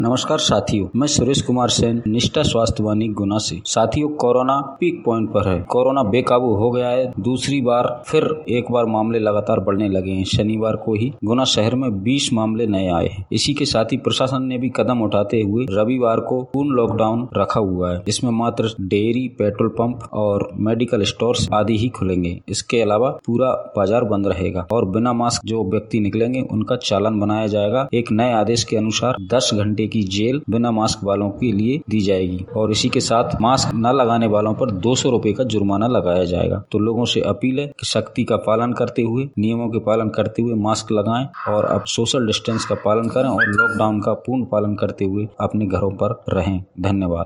नमस्कार साथियों, मैं सुरेश कुमार सेन, निष्ठा स्वास्थ्य वाणी गुना से। साथियों, कोरोना पीक पॉइंट पर है। कोरोना बेकाबू हो गया है। दूसरी बार फिर एक बार मामले लगातार बढ़ने लगे हैं। शनिवार को ही गुना शहर में 20 मामले नए आए हैं। इसी के साथ ही प्रशासन ने भी कदम उठाते हुए रविवार को पूर्ण लॉकडाउन रखा हुआ है। इसमें मात्र डेयरी, पेट्रोल पंप और मेडिकल स्टोर्स आदि ही खुलेंगे। इसके अलावा पूरा बाजार बंद रहेगा और बिना मास्क जो व्यक्ति निकलेंगे उनका चालान बनाया जाएगा। एक नए आदेश के अनुसार 10 घंटे की जेल बिना मास्क वालों के लिए दी जाएगी और इसी के साथ मास्क न लगाने वालों पर 200 रुपए का जुर्माना लगाया जाएगा। तो लोगों से अपील है कि सख्ती का पालन करते हुए, नियमों के पालन करते हुए मास्क लगाएं और अब सोशल डिस्टेंस का पालन करें और लॉकडाउन का पूर्ण पालन करते हुए अपने घरों पर रहें। धन्यवाद।